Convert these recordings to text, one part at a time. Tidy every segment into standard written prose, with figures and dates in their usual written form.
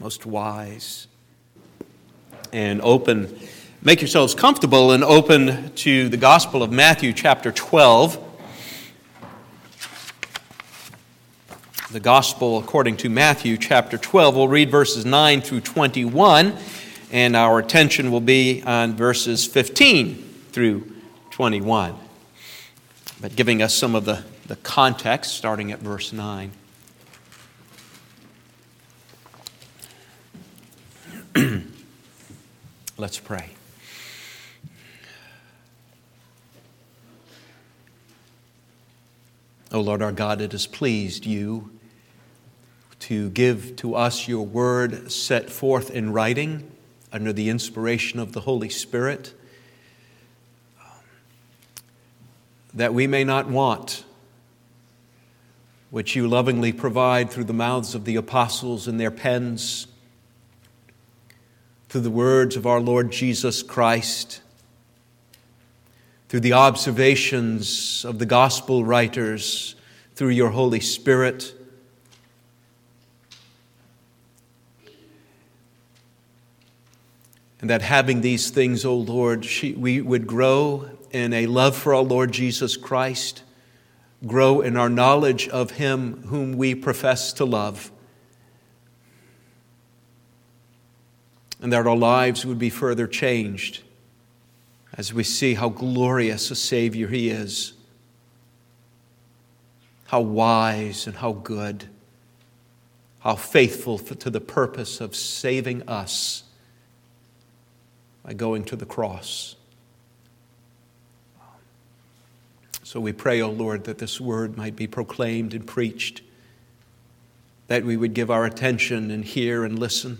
most wise. And open, make yourselves comfortable and open to the Gospel of Matthew chapter 12. The Gospel according to Matthew chapter 12. We'll read verses 9 through 21, and our attention will be on verses 15 through 21. But giving us some of the context, starting at verse 9. Let's pray. O Lord our God, it has pleased you to give to us your word set forth in writing under the inspiration of the Holy Spirit, that we may not want, which you lovingly provide through the mouths of the apostles and their pens, through the words of our Lord Jesus Christ, through the observations of the gospel writers, through your Holy Spirit. And that having these things, O Lord, we would grow in a love for our Lord Jesus Christ, grow in our knowledge of Him whom we profess to love, and that our lives would be further changed as we see how glorious a Savior He is, how wise and how good, how faithful to the purpose of saving us by going to the cross. So we pray, O Lord, that this word might be proclaimed and preached, that we would give our attention and hear and listen,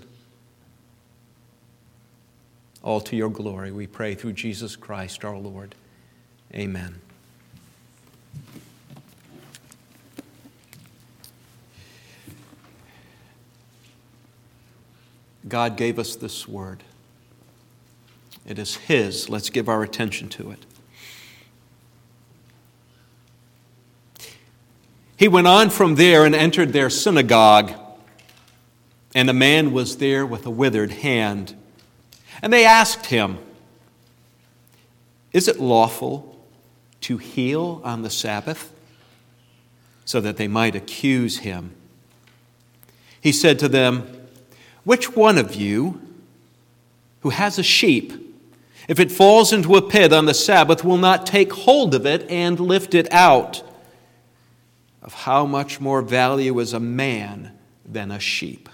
all to your glory. We pray through Jesus Christ our Lord. Amen. God gave us this word. It is His. Let's give our attention to it. He went on from there and entered their synagogue, and a man was there with a withered hand. And they asked him, "Is it lawful to heal on the Sabbath?" So that they might accuse him. He said to them, "Which one of you who has a sheep, if it falls into a pit on the Sabbath, will not take hold of it and lift it out? Of how much more value is a man than a sheep?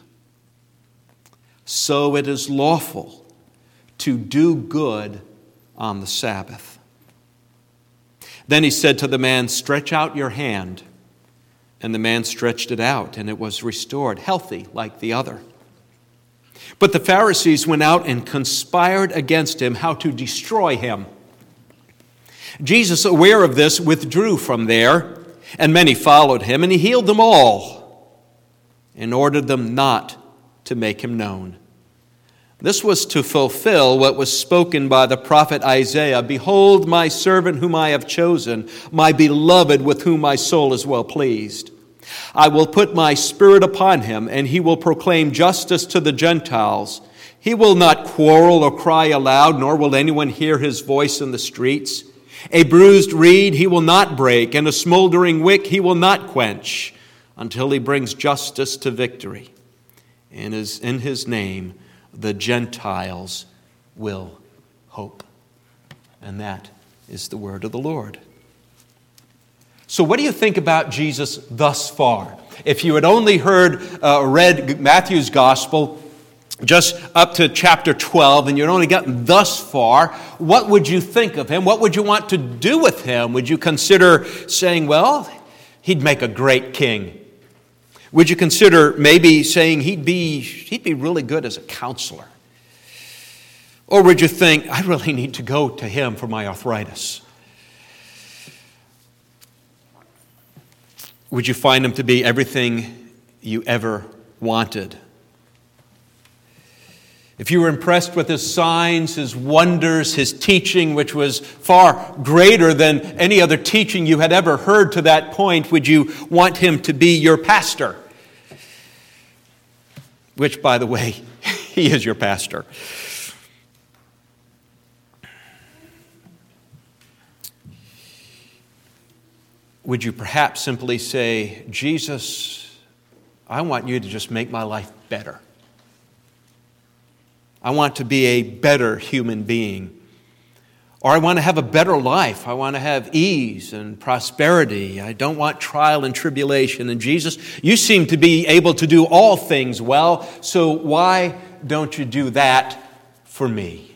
So it is lawful to do good on the Sabbath." Then he said to the man, "Stretch out your hand." And the man stretched it out, and it was restored, healthy like the other. But the Pharisees went out and conspired against him how to destroy him. Jesus, aware of this, withdrew from there, and many followed him, and he healed them all and ordered them not to make him known. This was to fulfill what was spoken by the prophet Isaiah. "Behold, my servant whom I have chosen, my beloved with whom my soul is well pleased. I will put my spirit upon him, and he will proclaim justice to the Gentiles. He will not quarrel or cry aloud, nor will anyone hear his voice in the streets. A bruised reed he will not break, and a smoldering wick he will not quench, until he brings justice to victory. And in his name the Gentiles will hope." And that is the word of the Lord. So what do you think about Jesus thus far? If you had only read Matthew's Gospel just up to chapter 12, and you'd only gotten thus far, what would you think of him? What would you want to do with him? Would you consider saying, well, he'd make a great king? Would you consider maybe saying he'd be really good as a counselor? Or would you think, I really need to go to him for my arthritis? Would you find him to be everything you ever wanted? If you were impressed with his signs, his wonders, his teaching, which was far greater than any other teaching you had ever heard to that point, would you want him to be your pastor? which, by the way, he is your pastor. Would you perhaps simply say, Jesus, I want you to just make my life better. I want to be a better human being. Or I want to have a better life. I want to have ease and prosperity. I don't want trial and tribulation. And Jesus, you seem to be able to do all things well, so why don't you do that for me?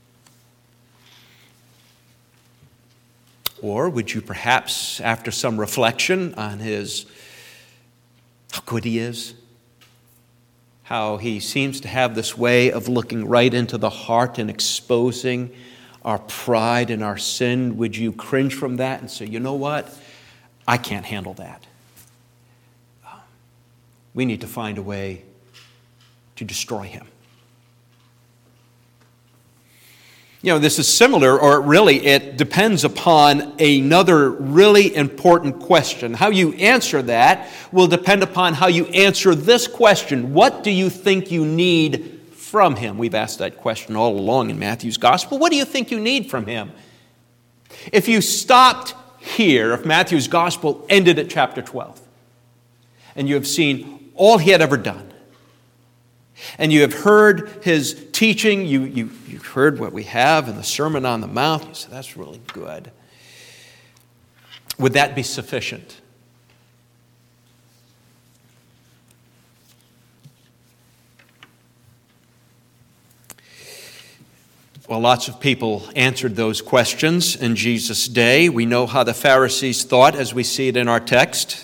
Or would you perhaps, after some reflection on how good he is, how he seems to have this way of looking right into the heart and exposing our pride and our sin, would you cringe from that and say, you know what? I can't handle that. We need to find a way to destroy him. You know, this is similar, or really it depends upon another really important question. How you answer that will depend upon how you answer this question. What do you think you need from him? We've asked that question all along in Matthew's gospel. What do you think you need from him? If you stopped here, if Matthew's gospel ended at chapter 12, and you have seen all he had ever done, and you have heard his teaching, you've heard what we have in the Sermon on the Mount, you say, that's really good. Would that be sufficient? Well, lots of people answered those questions in Jesus' day. We know how the Pharisees thought as we see it in our text.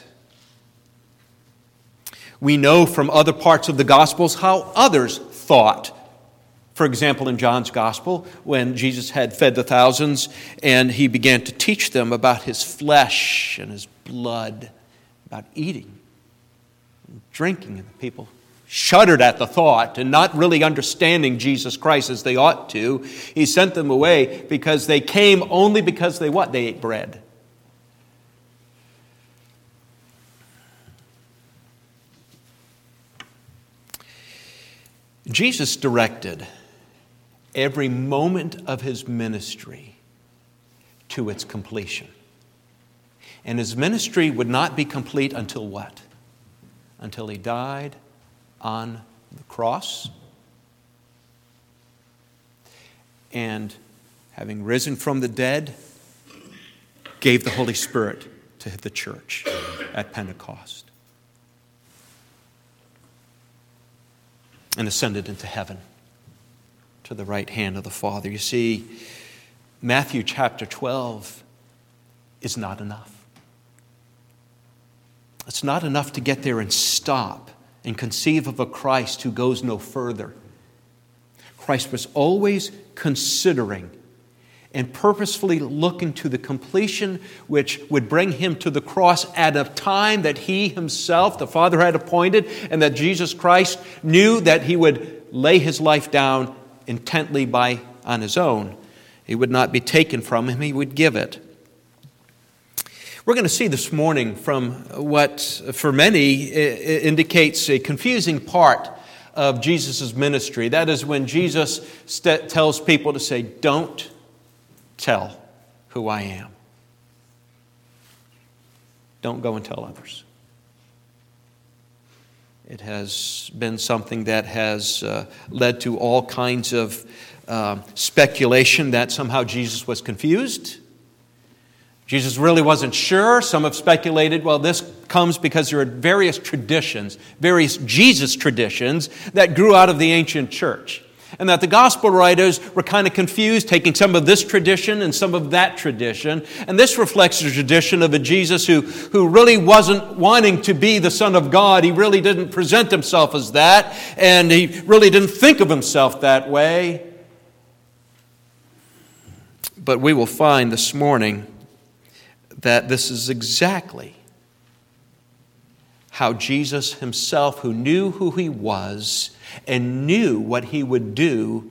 We know from other parts of the Gospels how others thought. For example, in John's Gospel, when Jesus had fed the thousands and he began to teach them about his flesh and his blood, about eating and drinking, and the people shuddered at the thought and not really understanding Jesus Christ as they ought to. He sent them away because they came only because they what? They ate bread. Jesus directed every moment of his ministry to its completion. And his ministry would not be complete until what? Until he died on the cross, and having risen from the dead, gave the Holy Spirit to the church at Pentecost, and ascended into heaven to the right hand of the Father. You see, Matthew chapter 12 is not enough. It's not enough to get there and stop and conceive of a Christ who goes no further. Christ was always considering and purposefully looking to the completion which would bring him to the cross at a time that he himself, the Father, had appointed, and that Jesus Christ knew that he would lay his life down intently on his own. It would not be taken from him, he would give it. We're going to see this morning from what, for many, indicates a confusing part of Jesus' ministry. That is when Jesus tells people to say, don't tell who I am. Don't go and tell others. It has been something that has led to all kinds of speculation that somehow Jesus was confused. Jesus really wasn't sure. Some have speculated, well, this comes because there are various traditions, various Jesus traditions that grew out of the ancient church. And that the gospel writers were kind of confused, taking some of this tradition and some of that tradition. And this reflects the tradition of a Jesus who really wasn't wanting to be the Son of God. He really didn't present himself as that. And he really didn't think of himself that way. But we will find this morning that this is exactly how Jesus himself, who knew who he was and knew what he would do,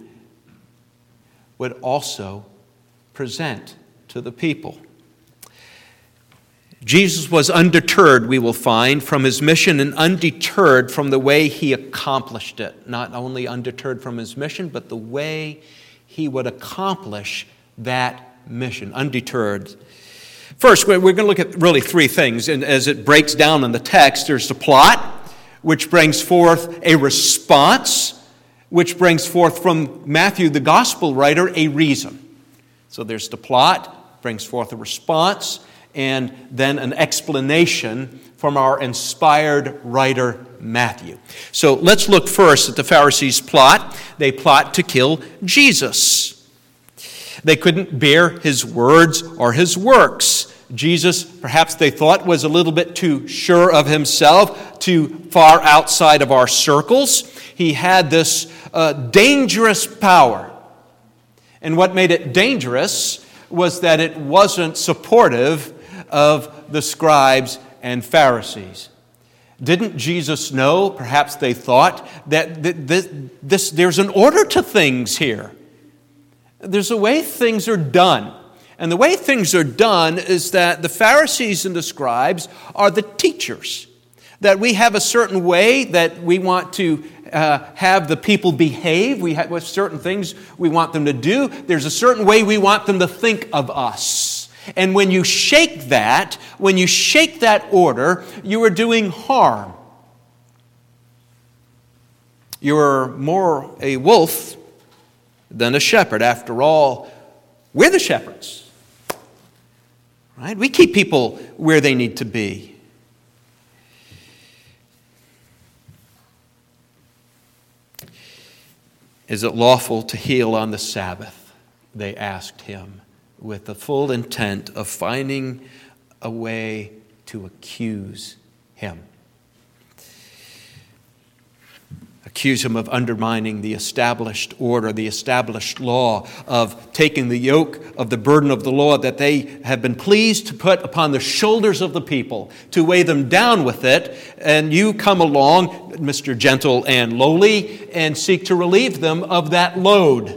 would also present to the people. Jesus was undeterred, we will find, from his mission and undeterred from the way he accomplished it. Not only undeterred from his mission, but the way he would accomplish that mission. Undeterred. First, we're going to look at really three things. And as it breaks down in the text, there's the plot, which brings forth a response, which brings forth from Matthew, the gospel writer, a reason. So there's the plot, brings forth a response, and then an explanation from our inspired writer, Matthew. So let's look first at the Pharisees' plot. They plot to kill Jesus. They couldn't bear his words or his works. Jesus, perhaps they thought, was a little bit too sure of himself, too far outside of our circles. He had this dangerous power. And what made it dangerous was that it wasn't supportive of the scribes and Pharisees. Didn't Jesus know, perhaps they thought, that there's an order to things here. There's a way things are done. And the way things are done is that the Pharisees and the scribes are the teachers. That we have a certain way that we want to have the people behave. We have certain things we want them to do. There's a certain way we want them to think of us. And when you shake that order, you are doing harm. You are more a wolf than a shepherd. After all, we're the shepherds. Right? We keep people where they need to be. Is it lawful to heal on the Sabbath? They asked him, with the full intent of finding a way to accuse him. Accuse him of undermining the established order, the established law, of taking the yoke of the burden of the law that they have been pleased to put upon the shoulders of the people, to weigh them down with it, and you come along, Mr. Gentle and Lowly, and seek to relieve them of that load.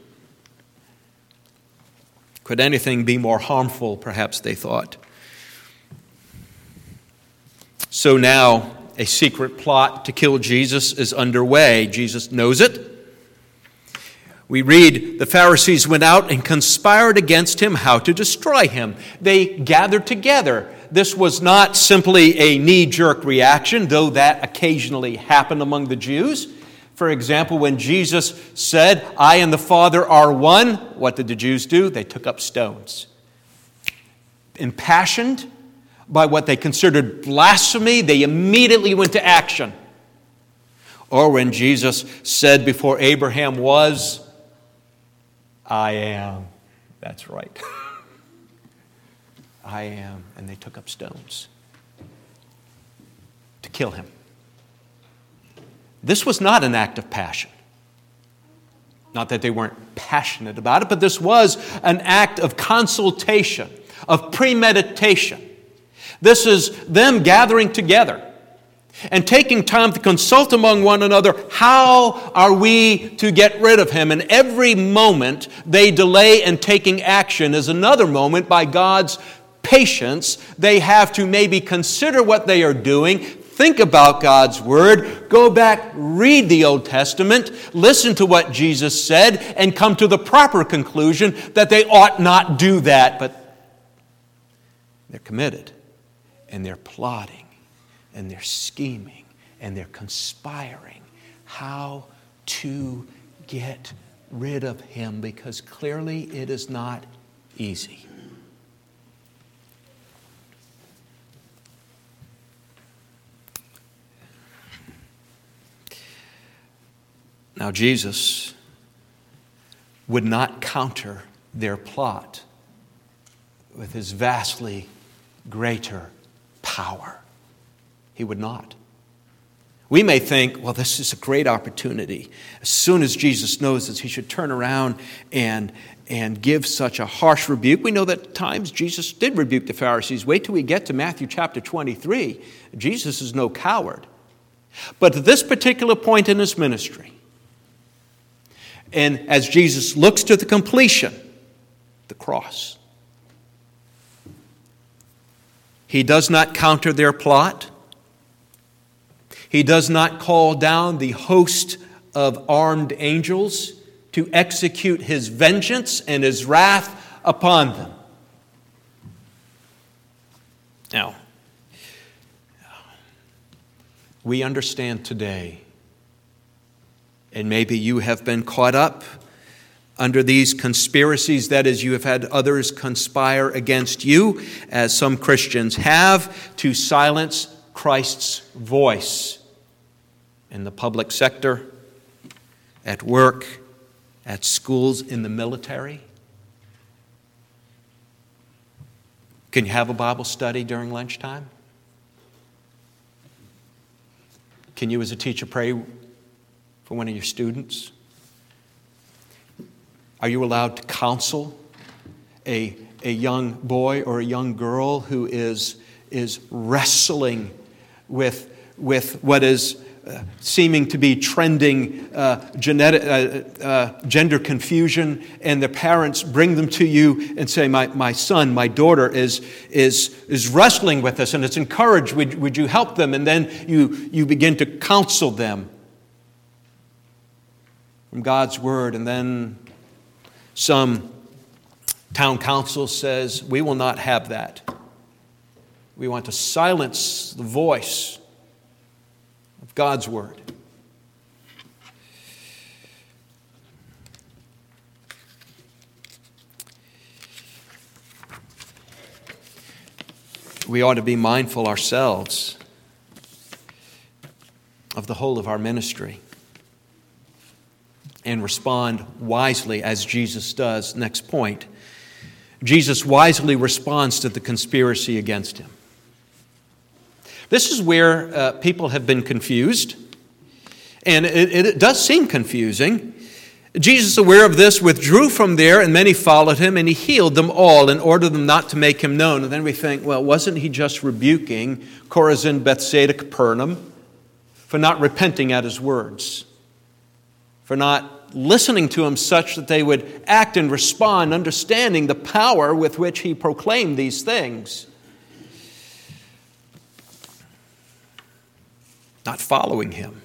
Could anything be more harmful, perhaps they thought. So now a secret plot to kill Jesus is underway. Jesus knows it. We read, the Pharisees went out and conspired against him how to destroy him. They gathered together. This was not simply a knee-jerk reaction, though that occasionally happened among the Jews. For example, when Jesus said, I and the Father are one, what did the Jews do? They took up stones. Impassioned by what they considered blasphemy, they immediately went to action. Or when Jesus said before Abraham was, I am. That's right. I am. And they took up stones to kill him. This was not an act of passion. Not that they weren't passionate about it, but this was an act of consultation, of premeditation. This is them gathering together and taking time to consult among one another, how are we to get rid of him? And every moment they delay in taking action is another moment by God's patience. They have to maybe consider what they are doing, think about God's Word, go back, read the Old Testament, listen to what Jesus said, and come to the proper conclusion that they ought not do that. But they're committed, and they're plotting, and they're scheming, and they're conspiring how to get rid of him, because clearly it is not easy. Now, Jesus would not counter their plot with his vastly greater power. He would not. We may think, well, this is a great opportunity. As soon as Jesus knows this, he should turn around and give such a harsh rebuke. We know that at times Jesus did rebuke the Pharisees. Wait till we get to Matthew chapter 23. Jesus is no coward. But at this particular point in his ministry, and as Jesus looks to the completion, the cross, He does not counter their plot. He does not call down the host of armed angels to execute his vengeance and his wrath upon them. Now, we understand today, and maybe you have been caught up under these conspiracies, that is, you have had others conspire against you, as some Christians have, to silence Christ's voice in the public sector, at work, at schools, in the military. Can you have a Bible study during lunchtime? Can you as a teacher pray for one of your students? Are you allowed to counsel a young boy or a young girl who is wrestling with what is seeming to be trending gender confusion, and the parents bring them to you and say, my son, my daughter is wrestling with this, and it's encouraged. Would you help them? And then you begin to counsel them from God's Word, and then some town council says, we will not have that. We want to silence the voice of God's Word. We ought to be mindful ourselves of the whole of our ministry and respond wisely as Jesus does. Next point. Jesus wisely responds to the conspiracy against him. This is where people have been confused, and it does seem confusing. Jesus, aware of this, withdrew from there, and many followed him, and he healed them all and ordered them not to make him known. And then we think, well, wasn't he just rebuking Chorazin, Bethsaida, Capernaum for not repenting at his words, for not listening to him such that they would act and respond, understanding the power with which he proclaimed these things? Not following him,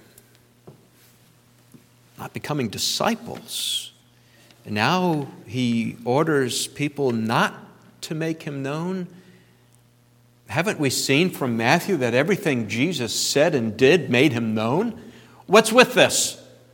not becoming disciples. And now he orders people not to make him known. Haven't we seen from Matthew that everything Jesus said and did made him known? What's with this?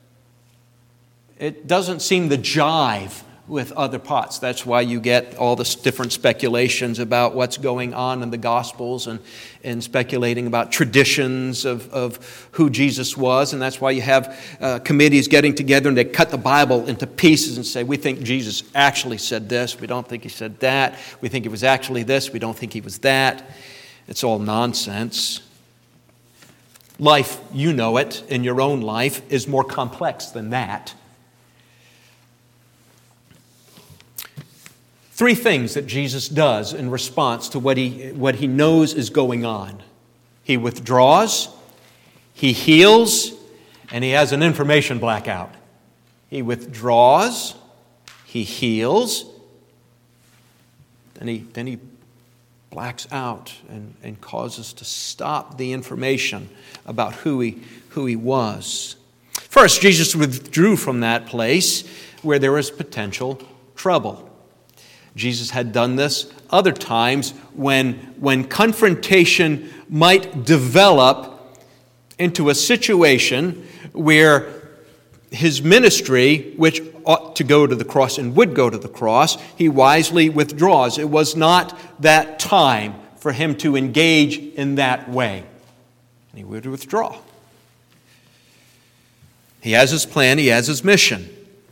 It doesn't seem to jive with other parts. That's why you get all this different speculations about what's going on in the Gospels and speculating about traditions of who Jesus was. And that's why you have committees getting together and they cut the Bible into pieces and say, we think Jesus actually said this. We don't think he said that. We think it was actually this. We don't think he was that. It's all nonsense. Life, you know it, in your own life, is more complex than that. Three things that Jesus does in response to what he knows is going on. He withdraws, he heals, and he has an information blackout. He withdraws, he heals, then he blacks out and causes to stop the information about who he was. First, Jesus withdrew from that place where there was potential trouble. Jesus had done this other times when confrontation might develop into a situation where his ministry, which ought to go to the cross and would go to the cross, he wisely withdraws. It was not that time for him to engage in that way. And he would withdraw. He has his plan, he has his mission.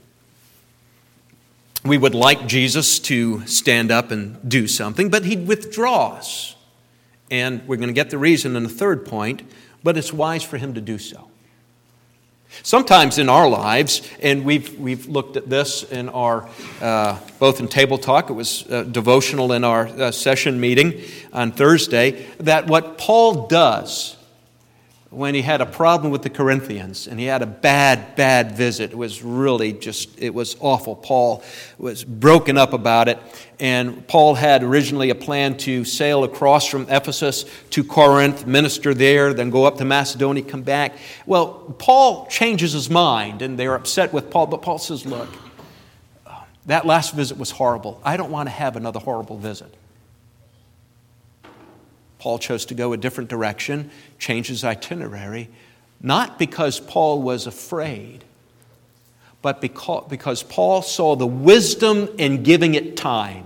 We would like Jesus to stand up and do something, but he withdraws. And we're going to get the reason in the third point, but it's wise for him to do so. Sometimes in our lives, and we've looked at this in our, both in Table Talk, it was devotional in our session meeting on Thursday, that what Paul does when he had a problem with the Corinthians and he had a bad visit. It was really it was awful. Paul was broken up about it. And Paul had originally a plan to sail across from Ephesus to Corinth, minister there, then go up to Macedonia, come back. Well, Paul changes his mind and they're upset with Paul. But Paul says, look, that last visit was horrible. I don't want to have another horrible visit. Paul chose to go a different direction, change his itinerary, not because Paul was afraid, but because Paul saw the wisdom in giving it time.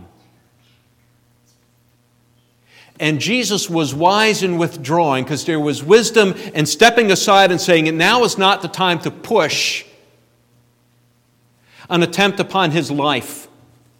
And Jesus was wise in withdrawing because there was wisdom in stepping aside and saying, now is not the time to push an attempt upon his life.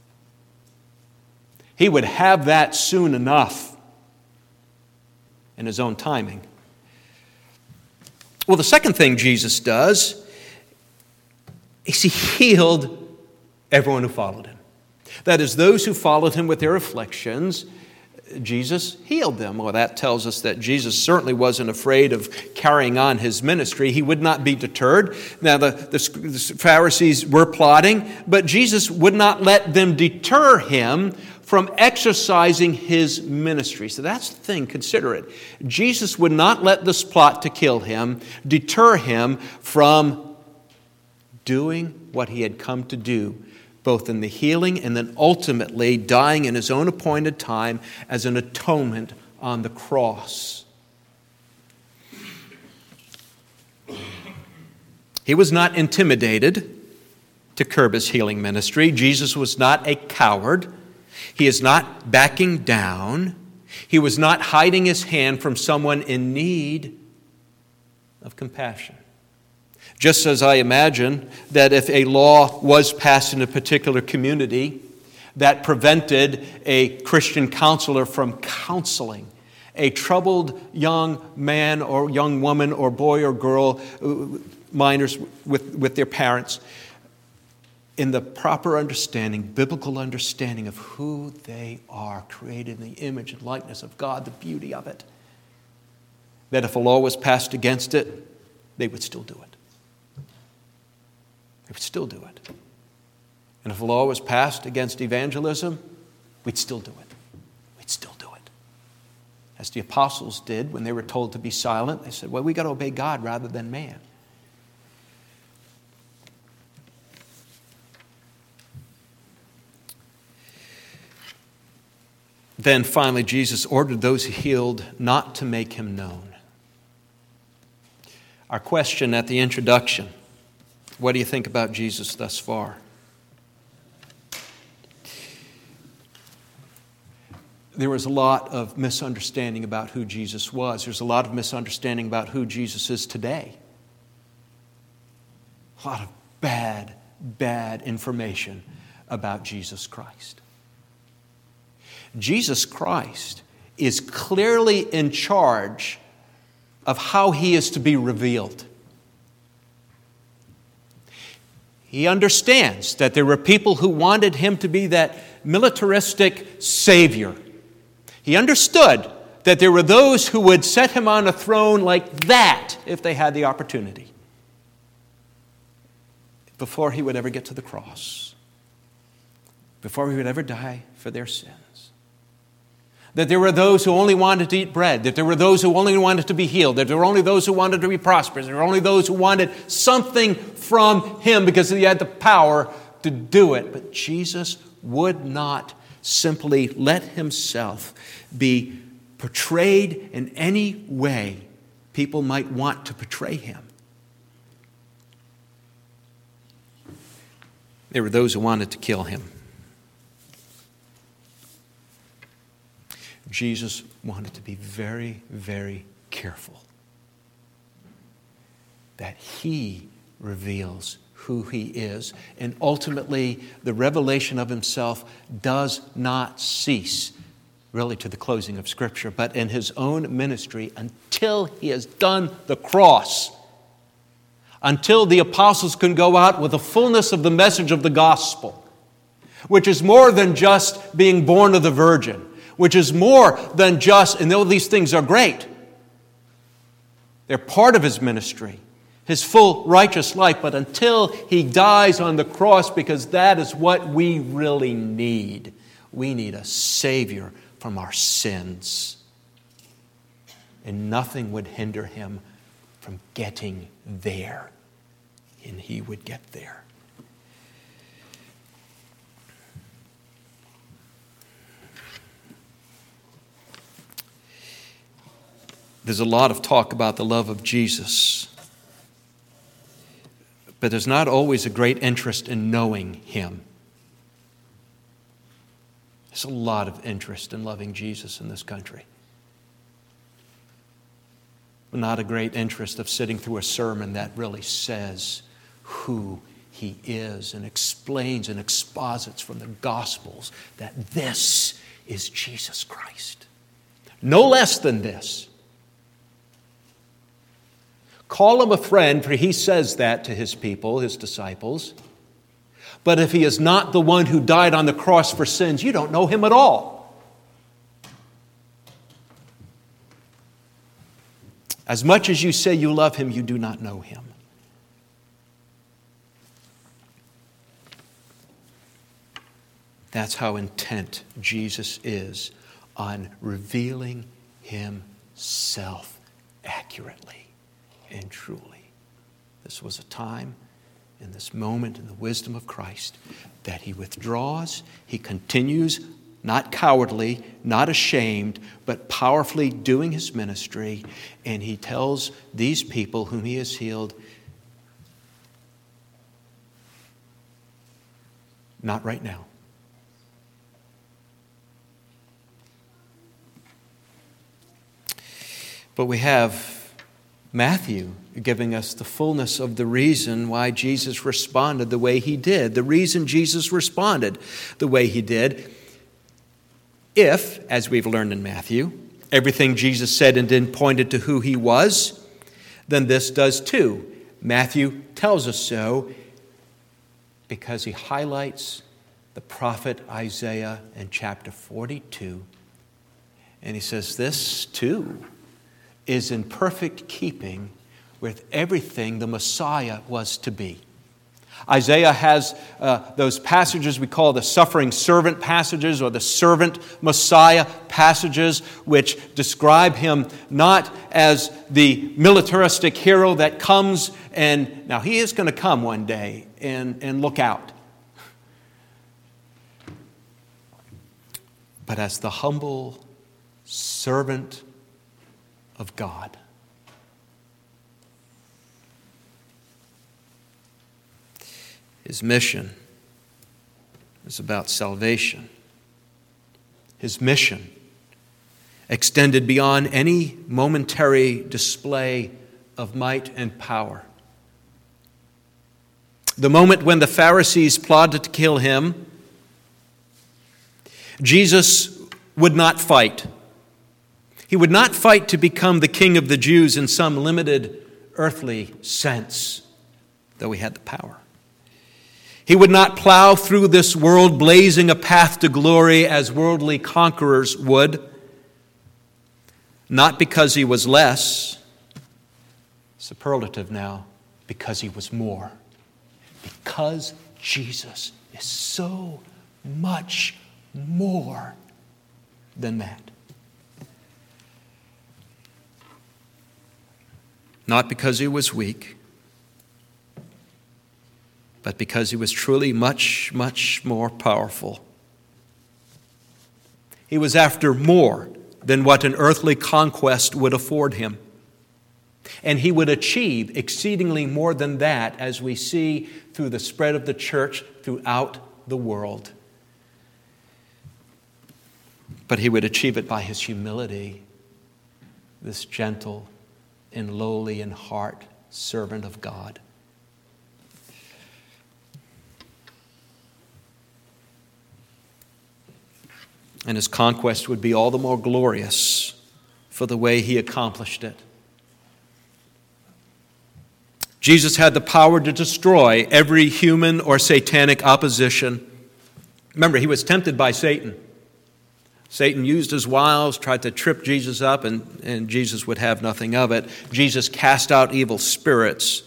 He would have that soon enough in his own timing. Well, the second thing Jesus does is he healed everyone who followed him. That is, those who followed him with their afflictions, Jesus healed them. Well, that tells us that Jesus certainly wasn't afraid of carrying on his ministry. He would not be deterred. Now, the Pharisees were plotting, but Jesus would not let them deter him from exercising his ministry. So that's the thing, consider it. Jesus would not let this plot to kill him deter him from doing what he had come to do, both in the healing and then ultimately dying in his own appointed time as an atonement on the cross. He was not intimidated to curb his healing ministry. Jesus was not a coward. He is not backing down. He was not hiding his hand from someone in need of compassion. Just as I imagine that if a law was passed in a particular community that prevented a Christian counselor from counseling a troubled young man or young woman or boy or girl, minors with their parents, in the proper understanding, biblical understanding of who they are, created in the image and likeness of God, the beauty of it, that if a law was passed against it, they would still do it. They would still do it. And if a law was passed against evangelism, we'd still do it. We'd still do it. As the apostles did when they were told to be silent, they said, well, we got to obey God rather than man. Then finally, Jesus ordered those he healed not to make him known. Our question at the introduction, what do you think about Jesus thus far? There was a lot of misunderstanding about who Jesus was. There's a lot of misunderstanding about who Jesus is today. A lot of bad information about Jesus Christ. Jesus Christ is clearly in charge of how he is to be revealed. He understands that there were people who wanted him to be that militaristic savior. He understood that there were those who would set him on a throne like that if they had the opportunity, before he would ever get to the cross, before he would ever die for their sins. That there were those who only wanted to eat bread, that there were those who only wanted to be healed, that there were only those who wanted to be prosperous, there were only those who wanted something from him because he had the power to do it. But Jesus would not simply let himself be portrayed in any way people might want to portray him. There were those who wanted to kill him. Jesus wanted to be very, very careful that he reveals who he is. And ultimately, the revelation of himself does not cease, really, to the closing of Scripture, but in his own ministry until he has done the cross, until the apostles can go out with the fullness of the message of the gospel, which is more than just being born of the Virgin, which is more than just, and though these things are great, They're part of his ministry, his full righteous life, but until he dies on the cross, because that is what we really need. We need a Savior from our sins. And nothing would hinder him from getting there. And he would get there. There's a lot of talk about the love of Jesus, but there's not always a great interest in knowing him. There's a lot of interest in loving Jesus in this country, but not a great interest of sitting through a sermon that really says who he is and explains and exposits from the Gospels that this is Jesus Christ. No less than this. Call him a friend, for he says that to his people, his disciples. But if he is not the one who died on the cross for sins, you don't know him at all. As much as you say you love him, you do not know him. That's how intent Jesus is on revealing himself accurately and truly. This was a time in this moment in the wisdom of Christ that he withdraws, he continues, not cowardly, not ashamed, but powerfully doing his ministry, and he tells these people whom he has healed, not right now. But we have Matthew giving us the fullness of the reason why Jesus responded the way he did. The reason Jesus responded the way he did. If, as we've learned in Matthew, everything Jesus said and did pointed to who he was, then this does too. Matthew tells us so because he highlights the prophet Isaiah in chapter 42. And he says this too is in perfect keeping with everything the Messiah was to be. Isaiah has those passages we call the suffering servant passages or the servant Messiah passages, which describe him not as the militaristic hero that comes and, now he is going to come one day and look out, but as the humble servant of God. His mission is about salvation. His mission extended beyond any momentary display of might and power. The moment when the Pharisees plotted to kill him, Jesus would not fight. He would not fight to become the king of the Jews in some limited earthly sense, though he had the power. He would not plow through this world blazing a path to glory as worldly conquerors would, not because he was less, superlative now, because he was more. Because Jesus is so much more than that. Not because he was weak, but because he was truly much, much more powerful. He was after more than what an earthly conquest would afford him. And he would achieve exceedingly more than that, as we see through the spread of the church throughout the world. But he would achieve it by his humility, this gentle and lowly in heart servant of God. And his conquest would be all the more glorious for the way he accomplished it. Jesus had the power to destroy every human or satanic opposition. Remember, he was tempted by Satan. Satan used his wiles, tried to trip Jesus up, and Jesus would have nothing of it. Jesus cast out evil spirits.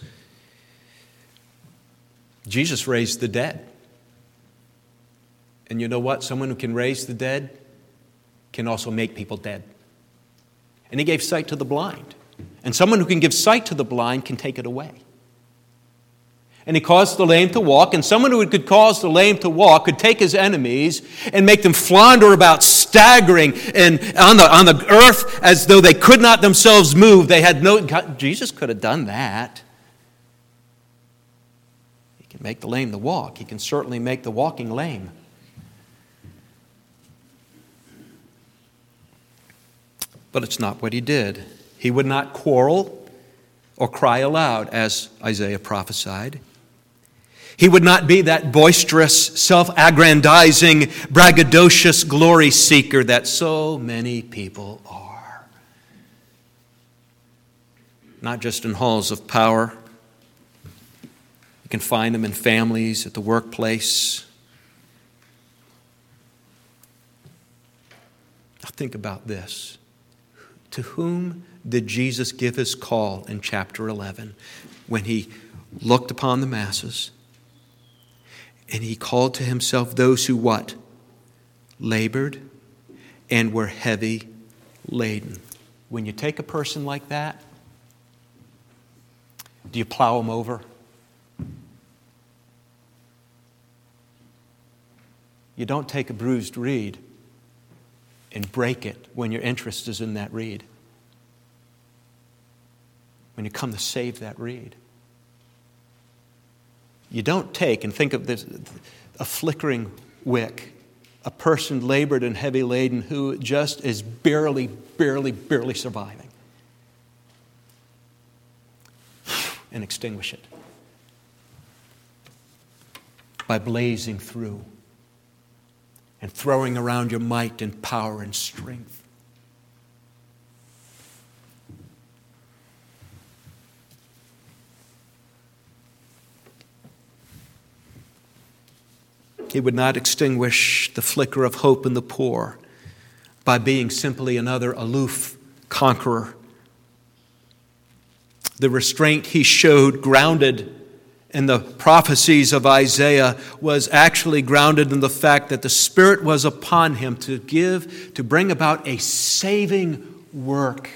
Jesus raised the dead. And you know what? Someone who can raise the dead can also make people dead. And he gave sight to the blind. And someone who can give sight to the blind can take it away. And he caused the lame to walk, and someone who could cause the lame to walk could take his enemies and make them flounder about, staggering and on the earth as though they could not themselves move. They had no. Jesus could have done that. He can make the lame to walk. He can certainly make the walking lame. But it's not what he did. He would not quarrel or cry aloud, as Isaiah prophesied. He would not be that boisterous, self-aggrandizing, braggadocious glory seeker that so many people are. Not just in halls of power. You can find them in families, at the workplace. Now think about this. To whom did Jesus give his call in chapter 11 when he looked upon the masses? And he called to himself those who what? Labored and were heavy laden. When you take a person like that, do you plow them over? You don't take a bruised reed and break it when your interest is in that reed. When you come to save that reed. You don't take, and think of this, a flickering wick, a person labored and heavy laden who just is barely surviving, and extinguish it by blazing through and throwing around your might and power and strength. He would not extinguish the flicker of hope in the poor by being simply another aloof conqueror. The restraint he showed, grounded in the prophecies of Isaiah, was actually grounded in the fact that the Spirit was upon him to bring about a saving work.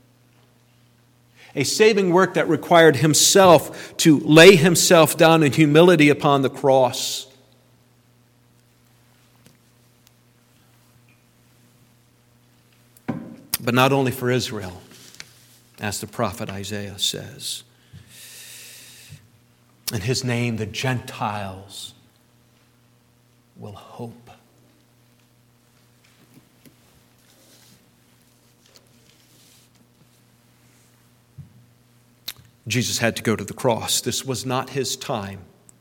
A saving work that required himself to lay himself down in humility upon the cross. But not only for Israel, as the prophet Isaiah says. In his name, the Gentiles will hope. Jesus had to go to the cross. This was not his time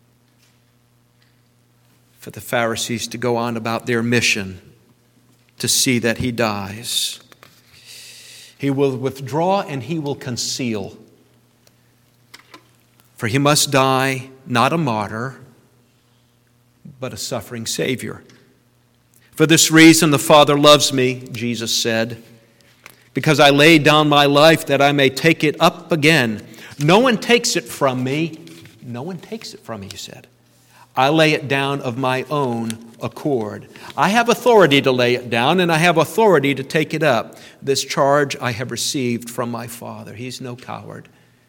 for the Pharisees to go on about their mission to see that he dies. He will withdraw and he will conceal. For he must die not a martyr, but a suffering Savior. For this reason the Father loves me, Jesus said, because I laid down my life that I may take it up again. No one takes it from me. No one takes it from me, he said. I lay it down of my own accord. I have authority to lay it down, and I have authority to take it up. This charge I have received from my Father. He's no coward.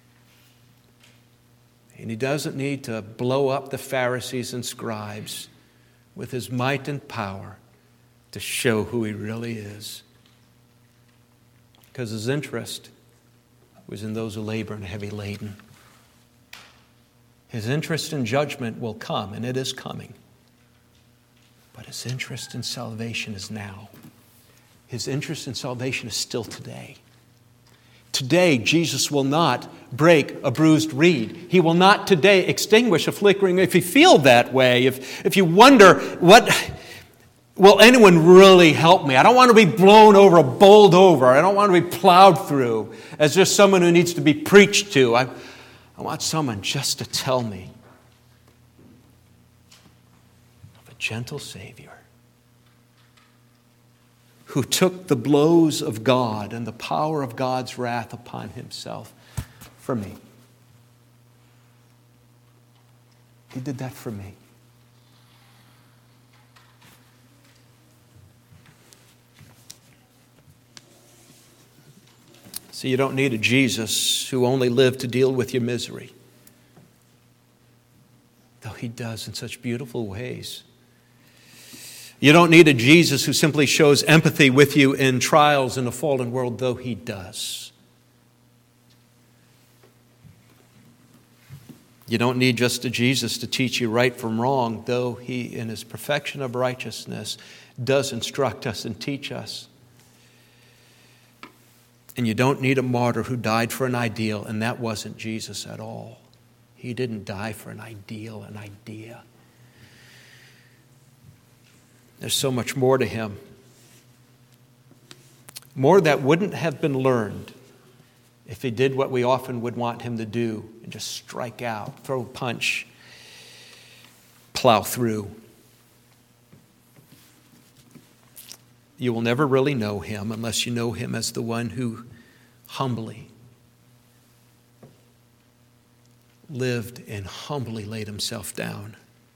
And he doesn't need to blow up the Pharisees and scribes with his might and power to show who he really is. Because his interest was in those who labor and are heavy laden. His interest in judgment will come, and it is coming. But his interest in salvation is now. His interest in salvation is still today. Today, Jesus will not break a bruised reed. He will not today extinguish a flickering. If you feel that way, if you wonder, will anyone really help me? I don't want to be blown over, bowled over. I don't want to be plowed through as just someone who needs to be preached to. I want someone just to tell me of a gentle Savior who took the blows of God and the power of God's wrath upon himself for me. He did that for me. So you don't need a Jesus who only lived to deal with your misery, though he does in such beautiful ways. You don't need a Jesus who simply shows empathy with you in trials in a fallen world, though he does. You don't need just a Jesus to teach you right from wrong, though he, in his perfection of righteousness, does instruct us and teach us. And you don't need a martyr who died for an ideal, and that wasn't Jesus at all. He didn't die for an ideal, an idea. There's so much more to him. More that wouldn't have been learned if he did what we often would want him to do and just strike out, throw a punch, plow through. You will never really know him unless you know him as the one who humbly lived and humbly laid himself down.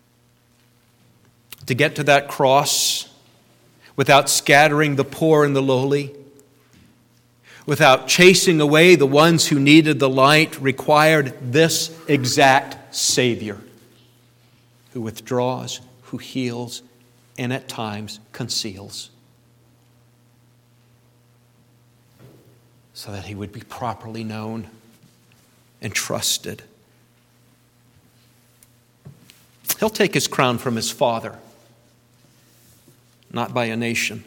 To get to that cross without scattering the poor and the lowly, without chasing away the ones who needed the light, required this exact Savior who withdraws, who heals, and at times conceals, so that he would be properly known and trusted. He'll take his crown from his Father, not by a nation.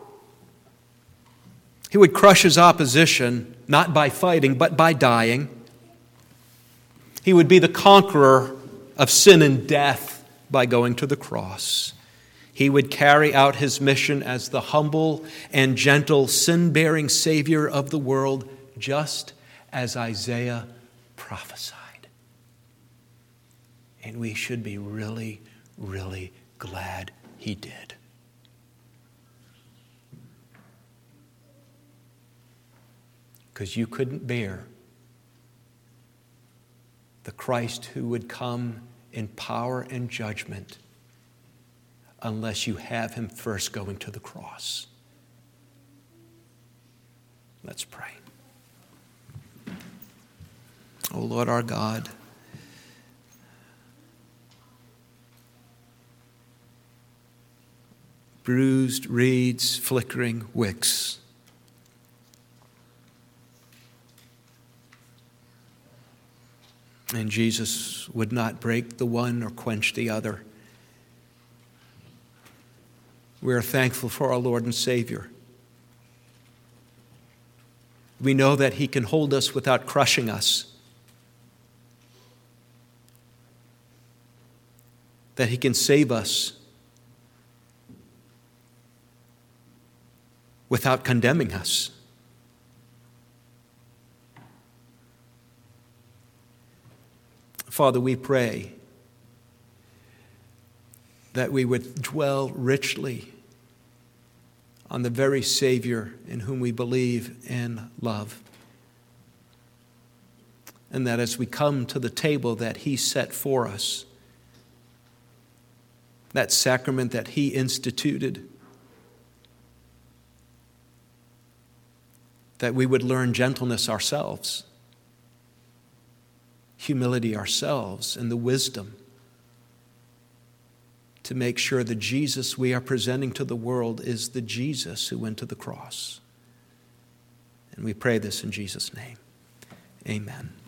He would crush his opposition, not by fighting, but by dying. He would be the conqueror of sin and death by going to the cross. He would carry out his mission as the humble and gentle, sin-bearing Savior of the world, just as Isaiah prophesied. And we should be really, really glad he did. Because you couldn't bear the Christ who would come in power and judgment unless you have him first going to the cross. Let's pray. O Lord our God, bruised reeds, flickering wicks, and Jesus would not break the one or quench the other. We are thankful for our Lord and Savior. We know that he can hold us without crushing us, that he can save us without condemning us. Father, we pray that we would dwell richly on the very Savior in whom we believe and love. And that as we come to the table that he set for us, that sacrament that he instituted, that we would learn gentleness ourselves, humility ourselves, and the wisdom to make sure the Jesus we are presenting to the world is the Jesus who went to the cross. And we pray this in Jesus' name. Amen.